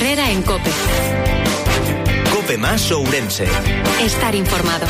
Herrera en COPE. COPE más Ourense. Estar informado.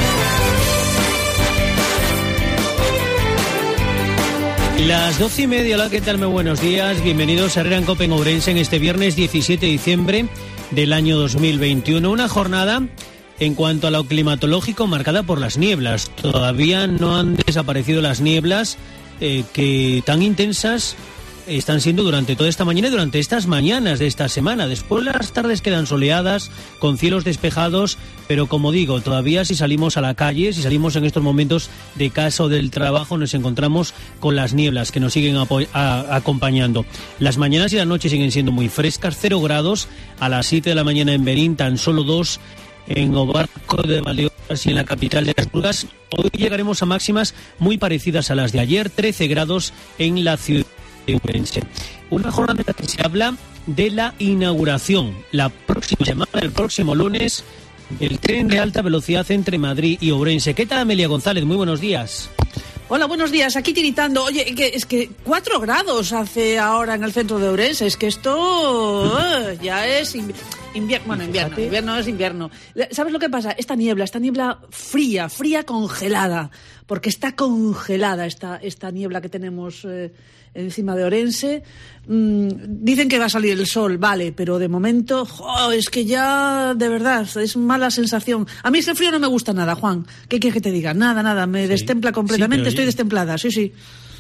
Las 12:30, hola, ¿qué tal? Muy buenos días. Bienvenidos a Herrera en COPE en Ourense en este viernes 17 de diciembre del año 2021. Una jornada, en cuanto a lo climatológico, marcada por las nieblas. Todavía no han desaparecido las nieblas que tan intensas están siendo durante toda esta mañana y durante estas mañanas de esta semana. Después las tardes quedan soleadas, con cielos despejados, pero como digo, todavía si salimos a la calle, si salimos en estos momentos de casa o del trabajo, nos encontramos con las nieblas que nos siguen acompañando. Las mañanas y las noches siguen siendo muy frescas, 0 grados a las 7 de la mañana en Berín, tan solo 2 en Obarco de Valdeorras y en la capital de Asturias. Hoy llegaremos a máximas muy parecidas a las de ayer, 13 grados en la ciudad de Ourense. Una jornada en la que se habla de la inauguración la próxima semana, el próximo lunes, del tren de alta velocidad entre Madrid y Ourense. ¿Qué tal, Amelia González? Muy buenos días. Hola, buenos días. Aquí tiritando. Oye, es que 4 grados hace ahora en el centro de Ourense. Es que esto ya es invierno. Bueno, invierno es invierno. ¿Sabes lo que pasa? Esta niebla fría, congelada. Porque está congelada esta niebla que tenemos encima de Ourense. Dicen que va a salir el sol, vale, pero de momento, es que ya, de verdad, es mala sensación. A mí ese frío no me gusta nada, Juan. ¿Qué quieres que te diga? Nada, me destempla completamente, estoy destemplada, sí.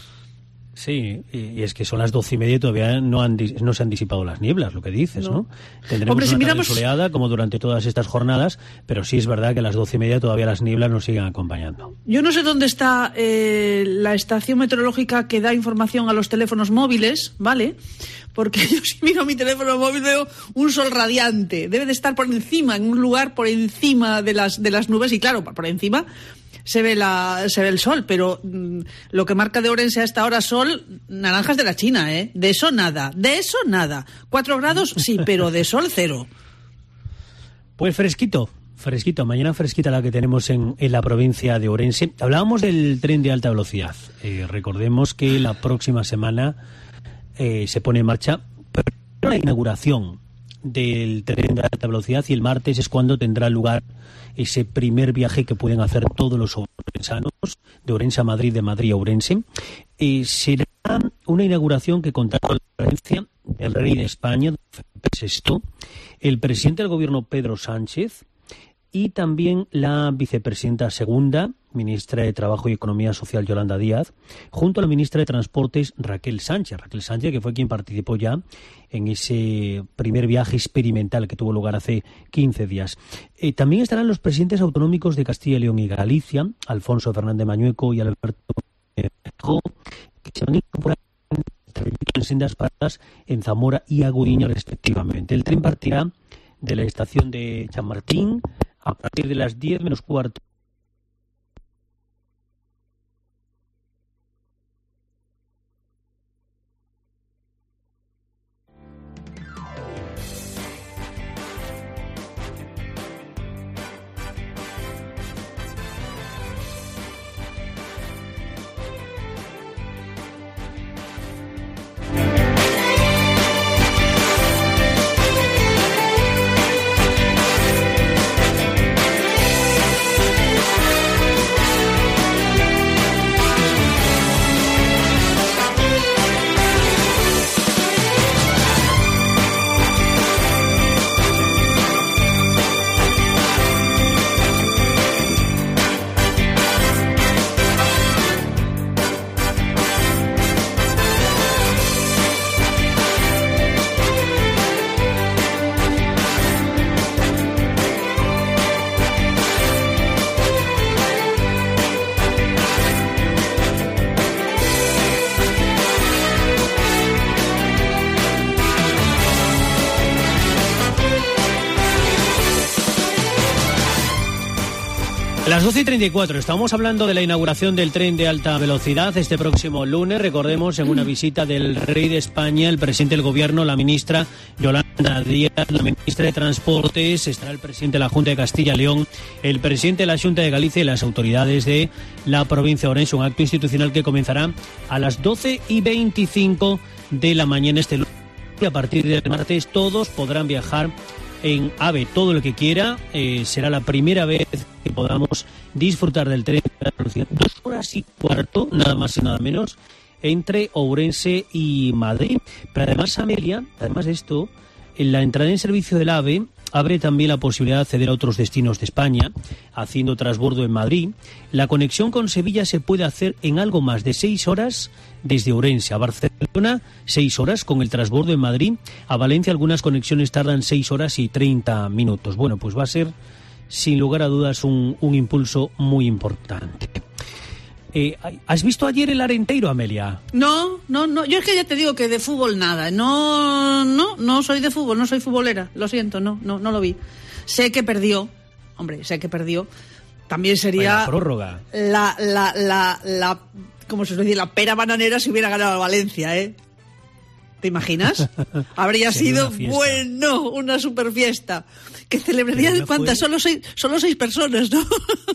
Sí, y es que son las 12:30 y todavía no se han disipado las nieblas, lo que dices, ¿no? Tendremos una tarde soleada como durante todas estas jornadas, pero sí es verdad que a las 12:30 todavía las nieblas nos siguen acompañando. Yo no sé dónde está la estación meteorológica que da información a los teléfonos móviles, ¿vale? Porque yo si miro mi teléfono móvil veo un sol radiante. Debe de estar por encima, en un lugar por encima de las nubes, y claro, por encima se ve el sol, pero lo que marca de Ourense a esta hora sol, naranjas de la China, ¿eh? De eso nada. 4 grados sí, pero de sol 0. Pues fresquito, mañana fresquita la que tenemos en la provincia de Ourense. Hablábamos del tren de alta velocidad. Recordemos que la próxima semana se pone en marcha la inauguración del tren de alta velocidad, y el martes es cuando tendrá lugar ese primer viaje que pueden hacer todos los ourensanos, de Ourense a Madrid, de Madrid a Ourense. Será una inauguración que contará con la presencia del rey de España, Felipe VI, el presidente del gobierno, Pedro Sánchez, y también la vicepresidenta segunda, ministra de Trabajo y Economía Social, Yolanda Díaz, junto a la ministra de Transportes, Raquel Sánchez, que fue quien participó ya en ese primer viaje experimental que tuvo lugar hace 15 días. También estarán los presidentes autonómicos de Castilla y León y Galicia, Alfonso Fernández Mañueco y Alberto Feijoo, que se van a incorporar en sendas paradas en Zamora y Agudiña, respectivamente. El tren partirá de la estación de Chamartín a partir de las 10 menos cuarto. Las 12:34, estamos hablando de la inauguración del tren de alta velocidad este próximo lunes. Recordemos, en una visita del rey de España, el presidente del gobierno, la ministra Yolanda Díaz, la ministra de Transportes, estará el presidente de la Junta de Castilla y León, el presidente de la Xunta de Galicia y las autoridades de la provincia de Ourense. Un acto institucional que comenzará a las 12:25 de la mañana este lunes. a partir del martes todos podrán viajar en AVE todo lo que quiera. Será la primera vez que podamos disfrutar del tren de alta velocidad. 2 horas y cuarto, nada más y nada menos, entre Ourense y Madrid. Pero además, Amelia, además de esto, en la entrada en servicio del AVE abre también la posibilidad de acceder a otros destinos de España, haciendo transbordo en Madrid. La conexión con Sevilla se puede hacer en algo más de 6 horas desde Ourense a Barcelona, 6 horas con el transbordo en Madrid. A Valencia algunas conexiones tardan 6 horas y 30 minutos. Bueno, pues va a ser, sin lugar a dudas, un impulso muy importante. ¿Has visto ayer el Arenteiro, Amelia? No. Yo es que ya te digo que de fútbol nada. No soy de fútbol, no soy futbolera. Lo siento, no lo vi. Sé que perdió. También sería... La prórroga. ¿Cómo se suele decir? La pera bananera si hubiera ganado a Valencia, ¿eh? ¿Te imaginas? Habría sido, bueno, una super fiesta. Que celebrarían, ¿cuántas? Solo seis personas, ¿no?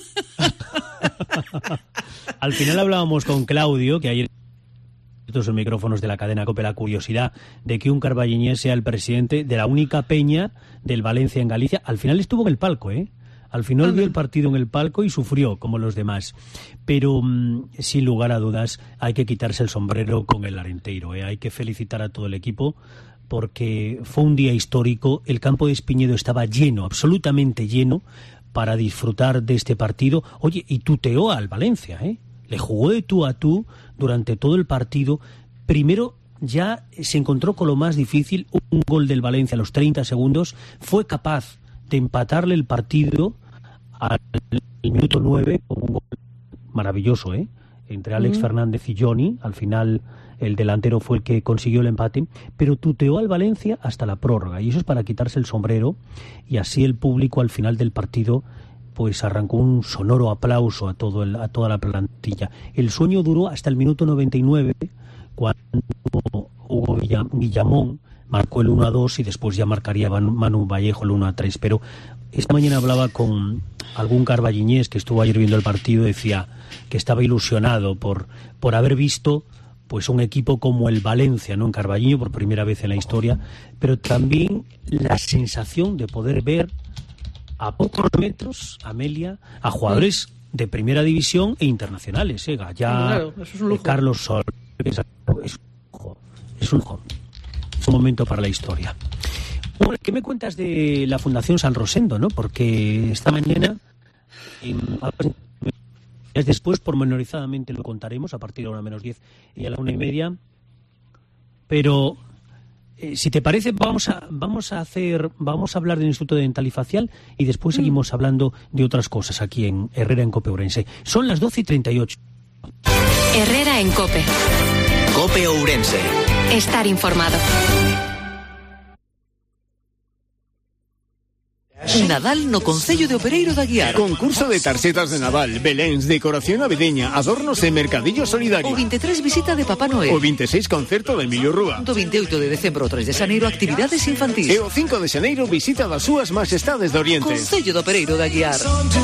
Al final hablábamos con Claudio, que ayer estos son micrófonos de la cadena COPE, la curiosidad de que un carballiñés sea el presidente de la única peña del Valencia en Galicia. Al final estuvo en el palco, ¿eh? Al final vio el partido en el palco y sufrió, como los demás. Pero, sin lugar a dudas, hay que quitarse el sombrero con el Arenteiro, ¿eh? Hay que felicitar a todo el equipo, porque fue un día histórico. El campo de Espiñedo estaba lleno, absolutamente lleno, para disfrutar de este partido. Oye, y tuteó al Valencia, ¿eh? Le jugó de tú a tú durante todo el partido. Primero ya se encontró con lo más difícil, un gol del Valencia a los 30 segundos. Fue capaz de empatarle el partido al minuto 9 con un gol maravilloso, ¿eh? Entre Alex Fernández y Johnny. Al final el delantero fue el que consiguió el empate, pero tuteó al Valencia hasta la prórroga, y eso es para quitarse el sombrero. Y así el público al final del partido pues arrancó un sonoro aplauso a toda la plantilla. El sueño duró hasta el minuto 99, cuando Hugo Guillamón marcó el 1-2 y después ya marcaría Manu Vallejo el 1-3. Pero esta mañana hablaba con algún carballiñés que estuvo ayer viendo el partido, decía que estaba ilusionado por haber visto pues un equipo como el Valencia, ¿no?, en Carballiño por primera vez en la historia, pero también la sensación de poder ver a pocos metros, Amelia, a jugadores de primera división e internacionales, Gallá, claro, eso es un lujo. Carlos Sol, es un lujo. Es un momento para la historia. Bueno, ¿qué me cuentas de la Fundación San Rosendo, no? Porque esta mañana, después pormenorizadamente lo contaremos a partir de la 1:10 y a la 1:30, pero si te parece vamos a hablar del Instituto Dental y Facial y después seguimos hablando de otras cosas aquí en Herrera en COPE Ourense. Son las 12:38. Herrera en COPE. COPE Ourense. Estar informado. Nadal no Concello de Opereiro de Aguiar. Concurso de tarxetas de Nadal, beléns, decoración navideña, adornos e mercadillo solidario. O 23 visita de Papá Noel. O 26 concerto de Emilio Rúa. Do 28 de decembro ao 3 de xaneiro actividades infantis. E o 5 de xaneiro visita das súas majestades de Oriente. Concello de Opereiro de Aguiar.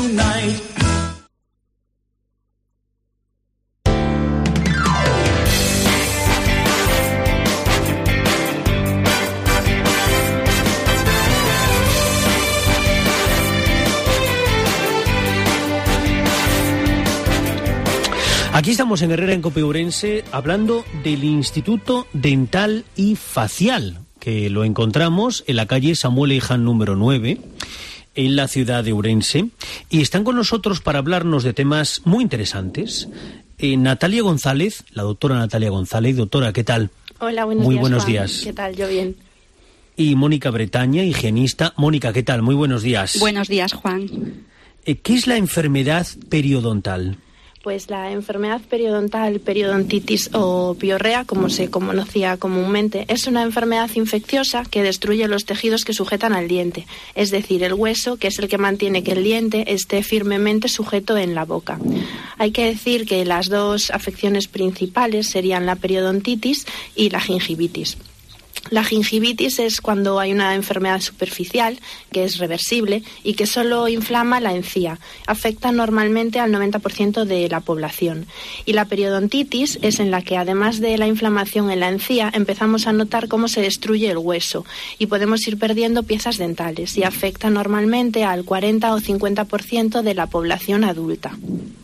Aquí estamos en Herrera en COPE Ourense hablando del Instituto Dental y Facial, que lo encontramos en la calle Samuel Leiján número 9, en la ciudad de Ourense, y están con nosotros para hablarnos de temas muy interesantes. Natalia González, la doctora Natalia González. Doctora, ¿qué tal? Hola, buenos días. Muy buenos Juan. días. ¿Qué tal? Yo bien. Y Mónica Bretaña, higienista. Mónica, ¿qué tal? Muy buenos días. Buenos días, Juan. ¿Qué es la enfermedad periodontal? Pues la enfermedad periodontal, periodontitis o piorrea, como se conocía comúnmente, es una enfermedad infecciosa que destruye los tejidos que sujetan al diente, es decir, el hueso, que es el que mantiene que el diente esté firmemente sujeto en la boca. Hay que decir que las dos afecciones principales serían la periodontitis y la gingivitis. La gingivitis es cuando hay una enfermedad superficial que es reversible y que solo inflama la encía. Afecta normalmente al 90% de la población. Y la periodontitis es en la que, además de la inflamación en la encía, empezamos a notar cómo se destruye el hueso y podemos ir perdiendo piezas dentales, y afecta normalmente al 40 o 50% de la población adulta.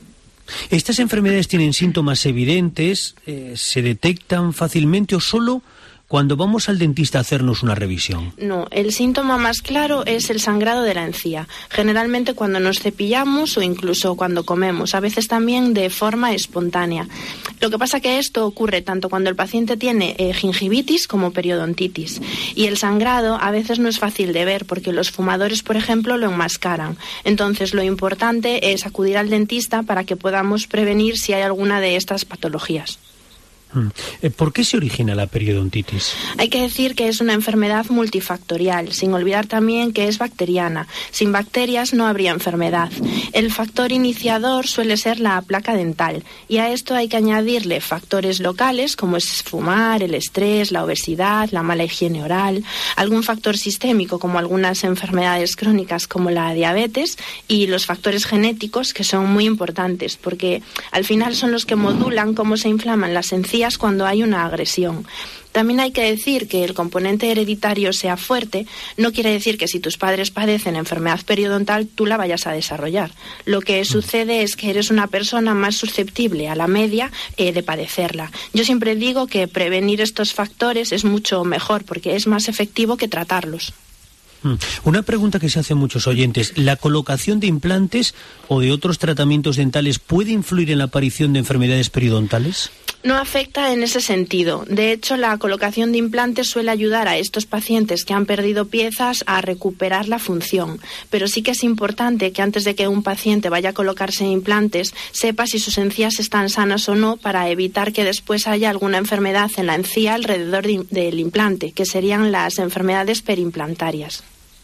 ¿Estas enfermedades tienen síntomas evidentes? ¿Se detectan fácilmente o solo cuando vamos al dentista a hacernos una revisión? No, el síntoma más claro es el sangrado de la encía, generalmente cuando nos cepillamos o incluso cuando comemos, a veces también de forma espontánea. Lo que pasa que esto ocurre tanto cuando el paciente tiene gingivitis como periodontitis, y el sangrado a veces no es fácil de ver porque los fumadores, por ejemplo, lo enmascaran. Entonces lo importante es acudir al dentista para que podamos prevenir si hay alguna de estas patologías. ¿Por qué se origina la periodontitis? Hay que decir que es una enfermedad multifactorial, sin olvidar también que es bacteriana. Sin bacterias no habría enfermedad. El factor iniciador suele ser la placa dental, y a esto hay que añadirle factores locales como es fumar, el estrés, la obesidad, la mala higiene oral, algún factor sistémico como algunas enfermedades crónicas como la diabetes, y los factores genéticos, que son muy importantes porque al final son los que modulan cómo se inflaman las encías cuando hay una agresión. También hay que decir que el componente hereditario sea fuerte, no quiere decir que si tus padres padecen enfermedad periodontal tú la vayas a desarrollar. Lo que sucede es que eres una persona más susceptible a la media de padecerla. Yo siempre digo que prevenir estos factores es mucho mejor porque es más efectivo que tratarlos. Una pregunta que se hacen muchos oyentes: ¿la colocación de implantes o de otros tratamientos dentales puede influir en la aparición de enfermedades periodontales? No afecta en ese sentido. De hecho, la colocación de implantes suele ayudar a estos pacientes que han perdido piezas a recuperar la función. Pero sí que es importante que antes de que un paciente vaya a colocarse implantes, sepa si sus encías están sanas o no, para evitar que después haya alguna enfermedad en la encía alrededor del implante, que serían las enfermedades perimplantarias.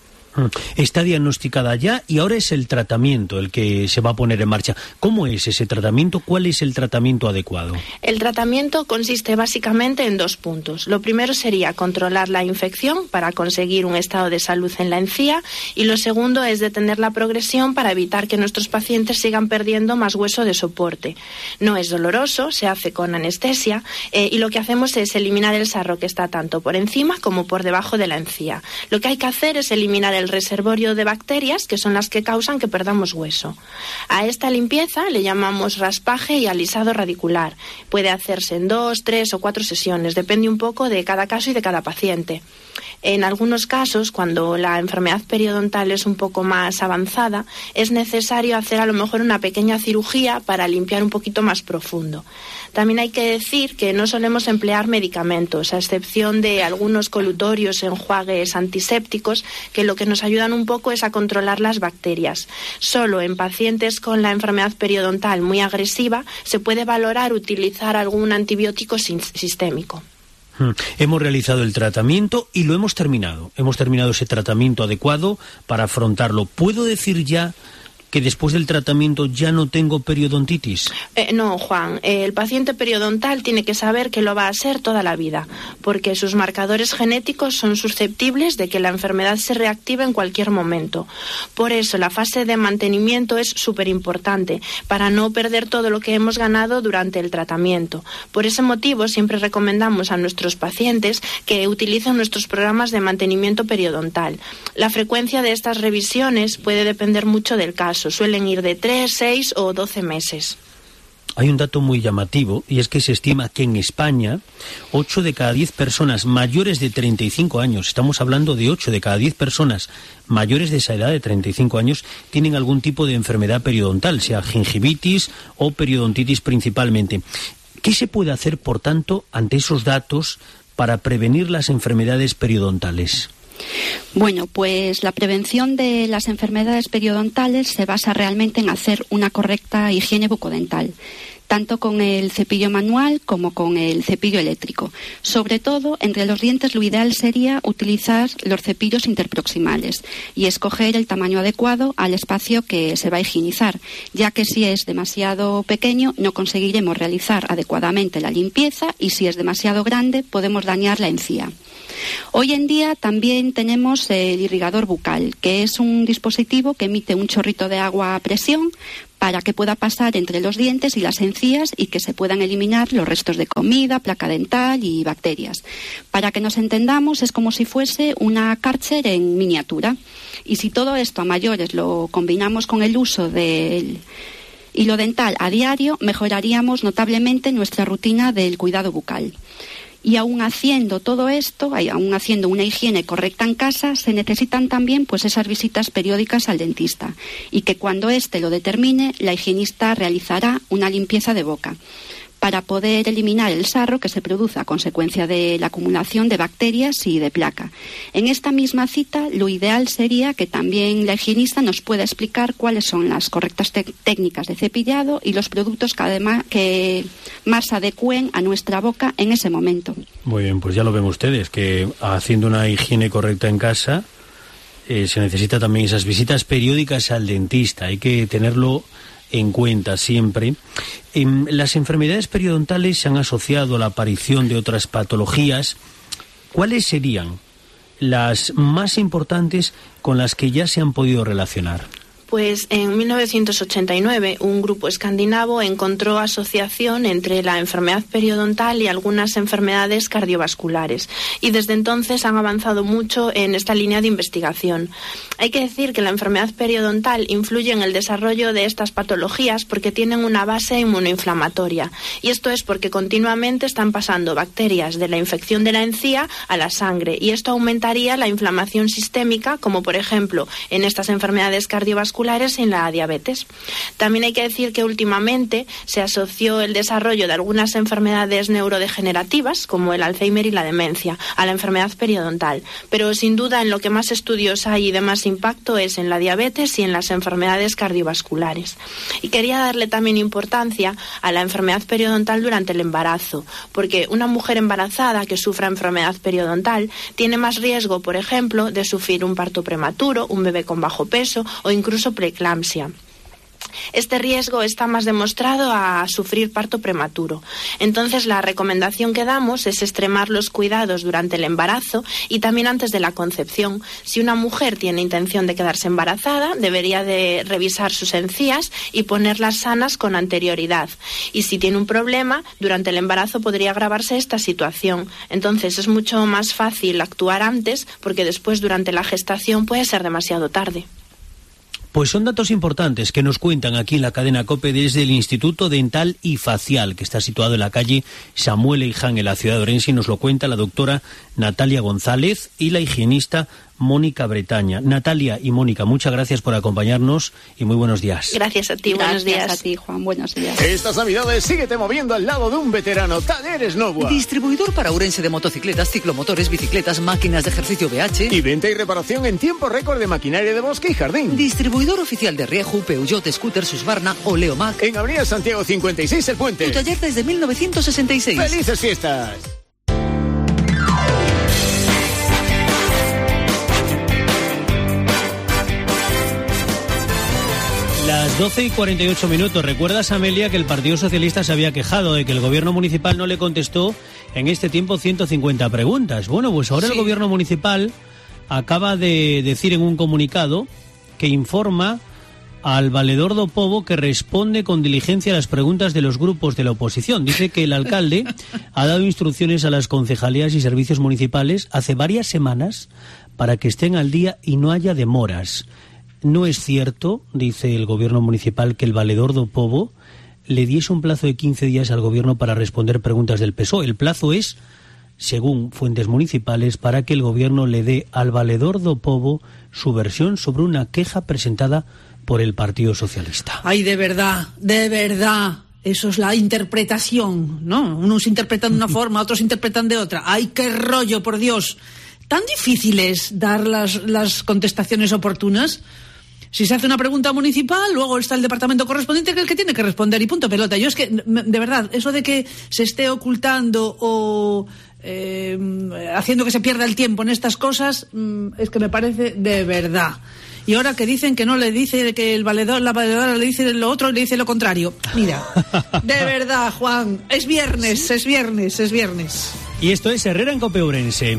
Está diagnosticada ya y ahora es el tratamiento el que se va a poner en marcha. ¿Cómo es ese tratamiento? ¿Cuál es el tratamiento adecuado? El tratamiento consiste básicamente en 2 puntos. Lo primero sería controlar la infección para conseguir un estado de salud en la encía, y lo segundo es detener la progresión para evitar que nuestros pacientes sigan perdiendo más hueso de soporte. No es doloroso, se hace con anestesia y lo que hacemos es eliminar el sarro que está tanto por encima como por debajo de la encía. Lo que hay que hacer es eliminar el reservorio de bacterias, que son las que causan que perdamos hueso. A esta limpieza le llamamos raspaje y alisado radicular. Puede hacerse en 2, 3 o 4 sesiones, depende un poco de cada caso y de cada paciente. En algunos casos, cuando la enfermedad periodontal es un poco más avanzada, es necesario hacer a lo mejor una pequeña cirugía para limpiar un poquito más profundo. También hay que decir que no solemos emplear medicamentos, a excepción de algunos colutorios, enjuagues antisépticos, que lo que nos ayudan un poco es a controlar las bacterias. Solo en pacientes con la enfermedad periodontal muy agresiva se puede valorar utilizar algún antibiótico sistémico. Hemos realizado el tratamiento y lo hemos terminado. Hemos terminado ese tratamiento adecuado para afrontarlo. ¿Puedo decir ya que después del tratamiento ya no tengo periodontitis? No, Juan. El paciente periodontal tiene que saber que lo va a ser toda la vida, porque sus marcadores genéticos son susceptibles de que la enfermedad se reactive en cualquier momento. Por eso la fase de mantenimiento es súper importante, para no perder todo lo que hemos ganado durante el tratamiento. Por ese motivo siempre recomendamos a nuestros pacientes que utilicen nuestros programas de mantenimiento periodontal. La frecuencia de estas revisiones puede depender mucho del caso. Suelen ir de 3, 6 o 12 meses. Hay un dato muy llamativo, y es que se estima que en España 8 de cada 10 personas mayores de 35 años, estamos hablando de 8 de cada 10 personas mayores de esa edad de 35 años, tienen algún tipo de enfermedad periodontal, sea gingivitis o periodontitis principalmente. ¿Qué se puede hacer, por tanto, ante esos datos para prevenir las enfermedades periodontales? Bueno, pues la prevención de las enfermedades periodontales se basa realmente en hacer una correcta higiene bucodental, tanto con el cepillo manual como con el cepillo eléctrico. Sobre todo, entre los dientes lo ideal sería utilizar los cepillos interproximales y escoger el tamaño adecuado al espacio que se va a higienizar, ya que si es demasiado pequeño no conseguiremos realizar adecuadamente la limpieza y si es demasiado grande podemos dañar la encía. Hoy en día también tenemos el irrigador bucal, que es un dispositivo que emite un chorrito de agua a presión para que pueda pasar entre los dientes y las encías y que se puedan eliminar los restos de comida, placa dental y bacterias. Para que nos entendamos, es como si fuese una Kärcher en miniatura. Y si todo esto a mayores lo combinamos con el uso del hilo dental a diario, mejoraríamos notablemente nuestra rutina del cuidado bucal. Y aún haciendo todo esto, aún haciendo una higiene correcta en casa, se necesitan también pues esas visitas periódicas al dentista y que cuando éste lo determine, la higienista realizará una limpieza de boca para poder eliminar el sarro que se produce a consecuencia de la acumulación de bacterias y de placa. En esta misma cita, lo ideal sería que también la higienista nos pueda explicar cuáles son las correctas técnicas de cepillado y los productos que más adecúen a nuestra boca en ese momento. Muy bien, pues ya lo ven ustedes, que haciendo una higiene correcta en casa se necesita también esas visitas periódicas al dentista. Hay que tenerlo en cuenta siempre. Las enfermedades periodontales se han asociado a la aparición de otras patologías. ¿Cuáles serían las más importantes con las que ya se han podido relacionar? Pues en 1989 un grupo escandinavo encontró asociación entre la enfermedad periodontal y algunas enfermedades cardiovasculares y desde entonces han avanzado mucho en esta línea de investigación. Hay que decir que la enfermedad periodontal influye en el desarrollo de estas patologías porque tienen una base inmunoinflamatoria y esto es porque continuamente están pasando bacterias de la infección de la encía a la sangre y esto aumentaría la inflamación sistémica, como por ejemplo en estas enfermedades cardiovasculares y en la diabetes. También hay que decir que últimamente se asoció el desarrollo de algunas enfermedades neurodegenerativas, como el Alzheimer y la demencia, a la enfermedad periodontal. Pero sin duda en lo que más estudios hay y de más impacto es en la diabetes y en las enfermedades cardiovasculares. Y quería darle también importancia a la enfermedad periodontal durante el embarazo, porque una mujer embarazada que sufra enfermedad periodontal tiene más riesgo, por ejemplo, de sufrir un parto prematuro, un bebé con bajo peso o incluso preeclampsia. Este riesgo está más demostrado a sufrir parto prematuro. Entonces, la recomendación que damos es extremar los cuidados durante el embarazo y también antes de la concepción. Si una mujer tiene intención de quedarse embarazada, debería de revisar sus encías y ponerlas sanas con anterioridad. Y si tiene un problema, durante el embarazo podría agravarse esta situación. Entonces, es mucho más fácil actuar antes porque después, durante la gestación, puede ser demasiado tarde. Pues son datos importantes que nos cuentan aquí en la cadena COPE desde el Instituto Dental y Facial, que está situado en la calle Samuel Eiján, en la ciudad de Orense, y nos lo cuenta la doctora Natalia González y la higienista Mónica Bretaña. Natalia y Mónica, muchas gracias por acompañarnos y muy buenos días. Gracias a ti, buenos días. Gracias a ti, Juan, buenos días. Estas navidades síguete moviendo al lado de un veterano. Talleres Novoa. Distribuidor para Ourense de motocicletas, ciclomotores, bicicletas, máquinas de ejercicio BH. Y venta y reparación en tiempo récord de maquinaria de bosque y jardín. Distribuidor oficial de Rieju, Peugeot, Scooter, Husqvarna o Leomac. En Avenida Santiago 56, El Puente. Tu taller desde 1966. ¡Felices fiestas! Las 12:48. ¿Recuerdas, Amelia, que el Partido Socialista se había quejado de que el gobierno municipal no le contestó en este tiempo 150 preguntas? Bueno, pues ahora el gobierno municipal acaba de decir en un comunicado que informa al valedor do Pobo que responde con diligencia a las preguntas de los grupos de la oposición. Dice que el alcalde ha dado instrucciones a las concejalías y servicios municipales hace varias semanas para que estén al día y no haya demoras. No es cierto, dice el gobierno municipal, que el valedor do Pobo le diese un plazo de 15 días al gobierno para responder preguntas del PSOE. El plazo es, según fuentes municipales, para que el gobierno le dé al valedor do Pobo su versión sobre una queja presentada por el Partido Socialista. Ay, de verdad, eso es la interpretación, ¿no? Unos interpretan de una forma, otros interpretan de otra. Ay, qué rollo, por Dios. ¿Tan difícil es dar las contestaciones oportunas? Si se hace una pregunta municipal, luego está el departamento correspondiente que es el que tiene que responder y punto pelota. Yo es que, de verdad, eso de que se esté ocultando o haciendo que se pierda el tiempo en estas cosas, es que me parece de verdad. Y ahora que dicen que no le dice, que la valedora le dice lo otro, le dice lo contrario. Mira, de verdad, Juan, es viernes. Y esto es Herrera en COPE Ourense.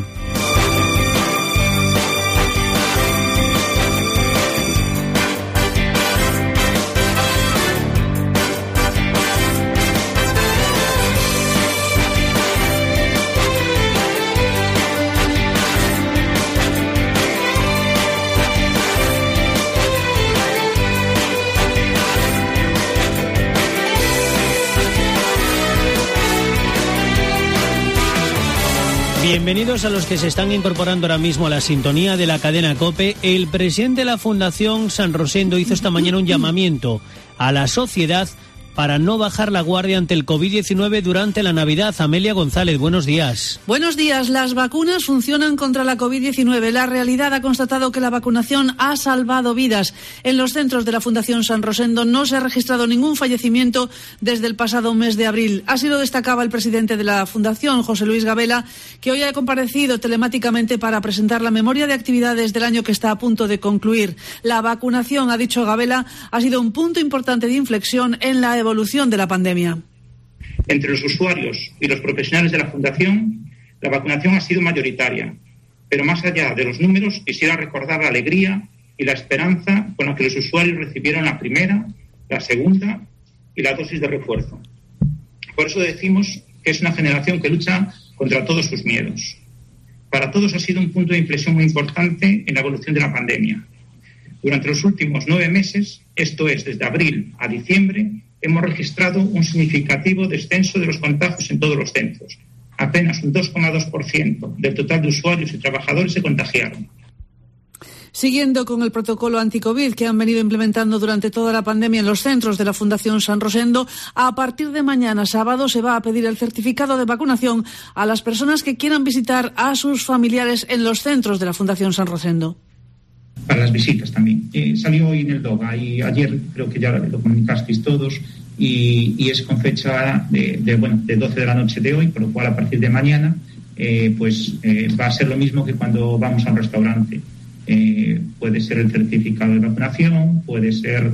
Bienvenidos a los que se están incorporando ahora mismo a la sintonía de la cadena COPE. El presidente de la Fundación San Rosendo hizo esta mañana un llamamiento a la sociedad para no bajar la guardia ante el COVID-19 durante la Navidad. Amelia González, buenos días. Buenos días. Las vacunas funcionan contra la COVID-19. La realidad ha constatado que la vacunación ha salvado vidas. En los centros de la Fundación San Rosendo no se ha registrado ningún fallecimiento desde el pasado mes de abril. Así lo destacaba el presidente de la Fundación, José Luis Gabela, que hoy ha comparecido telemáticamente para presentar la memoria de actividades del año que está a punto de concluir. La vacunación, ha dicho Gabela, ha sido un punto importante de inflexión en la evolución de la pandemia. Entre los usuarios y los profesionales de la Fundación, la vacunación ha sido mayoritaria. Pero más allá de los números, quisiera recordar la alegría y la esperanza con la que los usuarios recibieron la primera, la segunda y la dosis de refuerzo. Por eso decimos que es una generación que lucha contra todos sus miedos. Para todos ha sido un punto de inflexión muy importante en la evolución de la pandemia. Durante los últimos 9 meses, esto es, desde abril a diciembre, hemos registrado un significativo descenso de los contagios en todos los centros. Apenas un 2,2% del total de usuarios y trabajadores se contagiaron. Siguiendo con el protocolo anti-COVID que han venido implementando durante toda la pandemia en los centros de la Fundación San Rosendo, a partir de mañana sábado se va a pedir el certificado de vacunación a las personas que quieran visitar a sus familiares en los centros de la Fundación San Rosendo. Para las visitas también. Salió hoy en el DOGA y ayer creo que ya lo comunicasteis todos y es con fecha de 12 de la noche de hoy, por lo cual a partir de mañana va a ser lo mismo que cuando vamos a un restaurante. Puede ser el certificado de vacunación, puede ser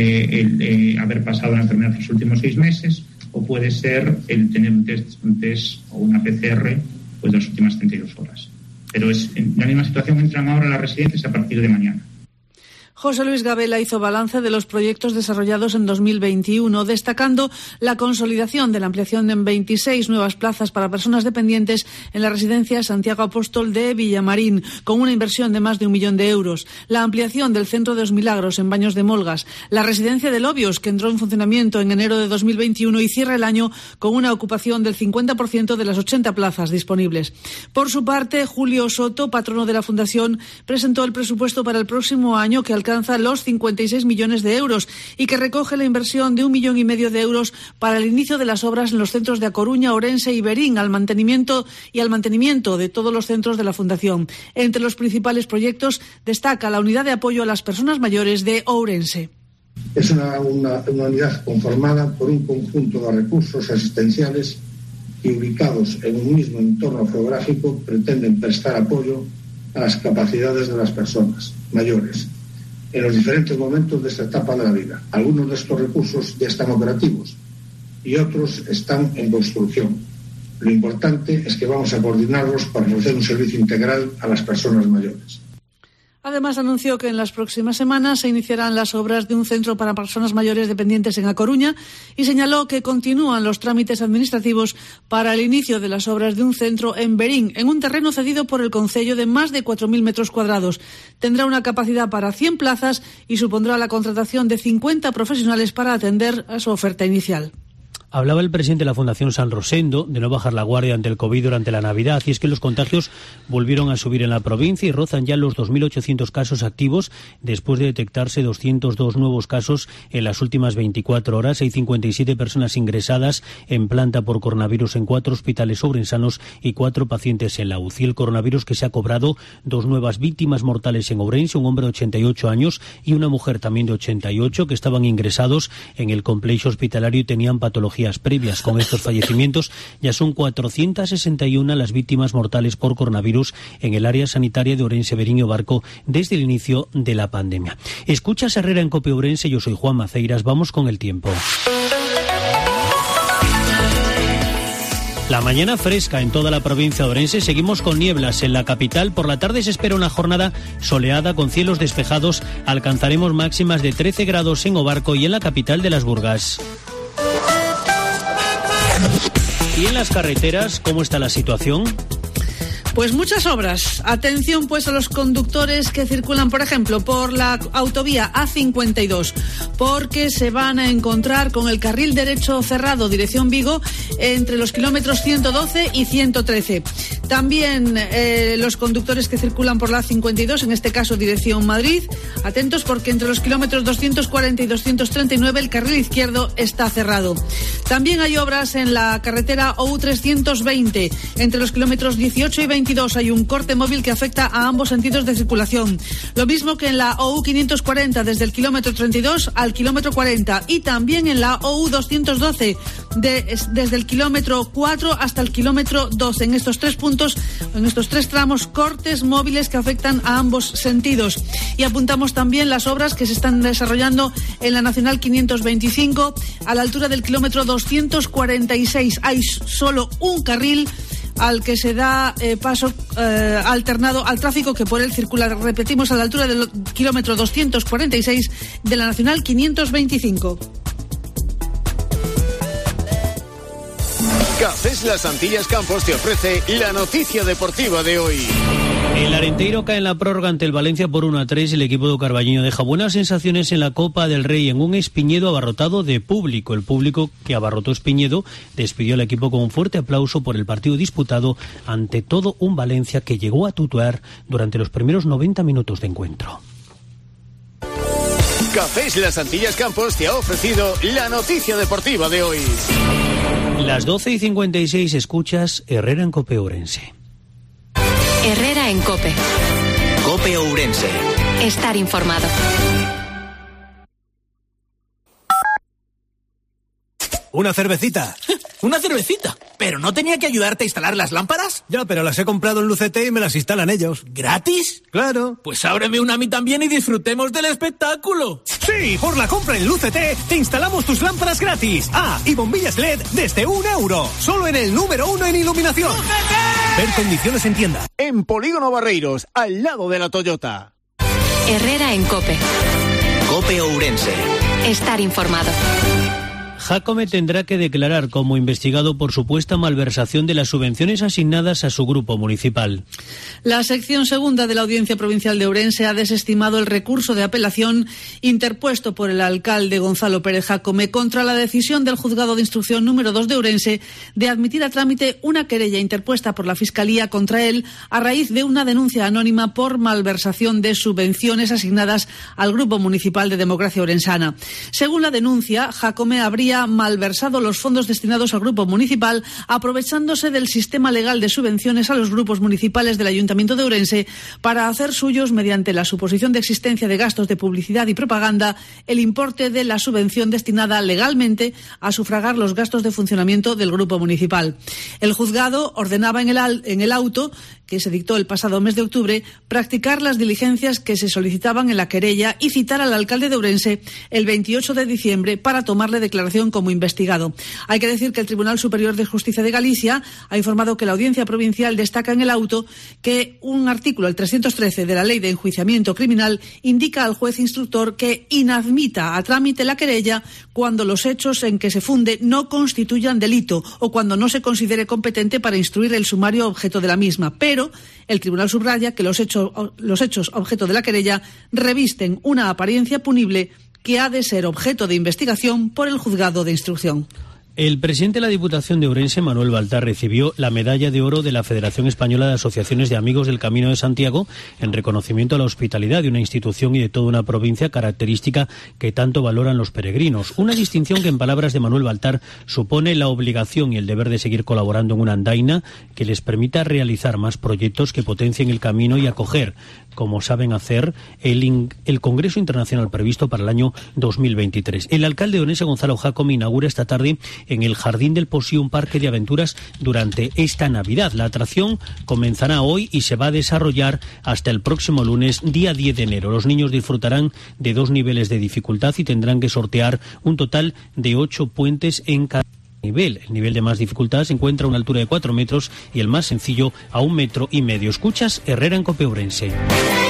haber pasado la enfermedad los últimos 6 meses o puede ser el tener un test o una PCR de las últimas 32 horas. Pero es en la misma situación, entran ahora las residencias a partir de mañana. José Luis Gabela hizo balance de los proyectos desarrollados en 2021, destacando la consolidación de la ampliación en 26 nuevas plazas para personas dependientes en la residencia Santiago Apóstol de Villamarín, con una inversión de más de 1 millón de euros, la ampliación del Centro de los Milagros en Baños de Molgas, la residencia de Lobios, que entró en funcionamiento en enero de 2021 y cierra el año con una ocupación del 50% de las 80 plazas disponibles. Por su parte, Julio Soto, patrono de la Fundación, presentó el presupuesto para el próximo año que alcanza los 56 millones de euros y que recoge la inversión de 1,5 millones de euros para el inicio de las obras en los centros de A Coruña, Ourense y Verín, al mantenimiento de todos los centros de la Fundación. Entre los principales proyectos destaca la unidad de apoyo a las personas mayores de Ourense. Es una unidad conformada por un conjunto de recursos asistenciales que, ubicados en un mismo entorno geográfico, pretenden prestar apoyo a las capacidades de las personas mayores en los diferentes momentos de esta etapa de la vida. Algunos de estos recursos ya están operativos y otros están en construcción. Lo importante es que vamos a coordinarlos para ofrecer un servicio integral a las personas mayores. Además, anunció que en las próximas semanas se iniciarán las obras de un centro para personas mayores dependientes en A Coruña y señaló que continúan los trámites administrativos para el inicio de las obras de un centro en Verín, en un terreno cedido por el concello de más de 4.000 metros cuadrados. Tendrá una capacidad para 100 plazas y supondrá la contratación de 50 profesionales para atender a su oferta inicial. Hablaba el presidente de la Fundación San Rosendo de no bajar la guardia ante el COVID durante la Navidad, y es que los contagios volvieron a subir en la provincia y rozan ya los 2.800 casos activos después de detectarse 202 nuevos casos en las últimas 24 horas. Hay 57 personas ingresadas en planta por coronavirus en 4 hospitales ourensanos y 4 pacientes en la UCI. El coronavirus que se ha cobrado 2 nuevas víctimas mortales en Ourense, un hombre de 88 años y una mujer también de 88 que estaban ingresados en el complejo hospitalario y tenían patologías previas. Con estos fallecimientos ya son 461 las víctimas mortales por coronavirus en el área sanitaria de Ourense, Verín y Barco desde el inicio de la pandemia. Escuchas Herrera en COPE Ourense, yo soy Juan Maceiras, vamos con el tiempo. La mañana fresca en toda la provincia de Ourense, seguimos con nieblas en la capital. Por la tarde se espera una jornada soleada con cielos despejados. Alcanzaremos máximas de 13 grados en Obarco y en la capital de las Burgas. ¿Y en las carreteras cómo está la situación? Pues muchas obras. Atención pues a los conductores que circulan, por ejemplo, por la autovía A52, porque se van a encontrar con el carril derecho cerrado dirección Vigo entre los kilómetros 112 y 113. También los conductores que circulan por la A52, en este caso dirección Madrid, atentos porque entre los kilómetros 240 y 239 el carril izquierdo está cerrado. También hay obras en la carretera OU320, entre los kilómetros 18 y 22 hay un corte móvil que afecta a ambos sentidos de circulación. Lo mismo que en la OU540 desde el kilómetro 32 al kilómetro 40 y también en la OU212 desde el kilómetro 4 hasta el kilómetro 12. En estos 3 puntos, en estos 3 tramos, cortes móviles que afectan a ambos sentidos. Y apuntamos también las obras que se están desarrollando en la Nacional 525 a la altura del kilómetro 246. Hay solo un carril al que se da paso alternado al tráfico que por él circula, repetimos, a la altura del kilómetro 246 de la Nacional 525. Cafés Las Antillas Campos te ofrece la noticia deportiva de hoy. El Arenteiro cae en la prórroga ante el Valencia por 1-3 y el equipo de Carballiño deja buenas sensaciones en la Copa del Rey en un Espiñedo abarrotado de público. El público que abarrotó Espiñedo despidió al equipo con un fuerte aplauso por el partido disputado ante todo un Valencia que llegó a tutear durante los primeros 90 minutos de encuentro. Cafés Las Antillas Campos te ha ofrecido la noticia deportiva de hoy. Las 12:56 escuchas Herrera en COPE Ourense. Herrera en COPE. COPE Ourense. Estar informado. ¿Una cervecita? ¿Una cervecita? ¿Pero no tenía que ayudarte a instalar las lámparas? Ya, pero las he comprado en Lucete y me las instalan ellos. ¿Gratis? Claro. Pues ábreme una a mí también y disfrutemos del espectáculo. Sí, por la compra en Lucete te instalamos tus lámparas gratis. Ah, y bombillas LED desde €1. Solo en el número 1 en iluminación. ¡Lucete! Ver condiciones en tienda. En Polígono Barreiros, al lado de la Toyota. Herrera en COPE. COPE Ourense. Estar informado. Jácome tendrá que declarar como investigado por supuesta malversación de las subvenciones asignadas a su grupo municipal. La sección segunda de la Audiencia Provincial de Ourense ha desestimado el recurso de apelación interpuesto por el alcalde Gonzalo Pérez Jácome contra la decisión del Juzgado de Instrucción número 2 de Ourense de admitir a trámite una querella interpuesta por la Fiscalía contra él a raíz de una denuncia anónima por malversación de subvenciones asignadas al Grupo Municipal de Democracia Ourensana. Según la denuncia, Jácome habría malversado los fondos destinados al grupo municipal, aprovechándose del sistema legal de subvenciones a los grupos municipales del Ayuntamiento de Ourense para hacer suyos, mediante la suposición de existencia de gastos de publicidad y propaganda, el importe de la subvención destinada legalmente a sufragar los gastos de funcionamiento del grupo municipal. El juzgado ordenaba en el auto que se dictó el pasado mes de octubre practicar las diligencias que se solicitaban en la querella y citar al alcalde de Ourense el 28 de diciembre para tomarle declaración como investigado. Hay que decir que el Tribunal Superior de Justicia de Galicia ha informado que la Audiencia Provincial destaca en el auto que un artículo, el 313 de la Ley de Enjuiciamiento Criminal, indica al juez instructor que inadmita a trámite la querella cuando los hechos en que se funde no constituyan delito o cuando no se considere competente para instruir el sumario objeto de la misma. Pero el tribunal subraya que los hechos objeto de la querella revisten una apariencia punible que ha de ser objeto de investigación por el juzgado de instrucción. El presidente de la Diputación de Ourense, Manuel Baltar, recibió la medalla de oro de la Federación Española de Asociaciones de Amigos del Camino de Santiago en reconocimiento a la hospitalidad de una institución y de toda una provincia, característica que tanto valoran los peregrinos. Una distinción que, en palabras de Manuel Baltar, supone la obligación y el deber de seguir colaborando en una andaina que les permita realizar más proyectos que potencien el camino y acoger, como saben hacer, el Congreso Internacional previsto para el año 2023. El alcalde de Ourense, Gonzalo Jácome, inaugura esta tarde en el Jardín del Posío un parque de aventuras durante esta Navidad. La atracción comenzará hoy y se va a desarrollar hasta el próximo lunes, día 10 de enero. Los niños disfrutarán de 2 niveles de dificultad y tendrán que sortear un total de 8 puentes en cada nivel. El nivel de más dificultad se encuentra a una altura de 4 metros y el más sencillo a 1,5 metros. Escuchas Herrera en COPE Ourense.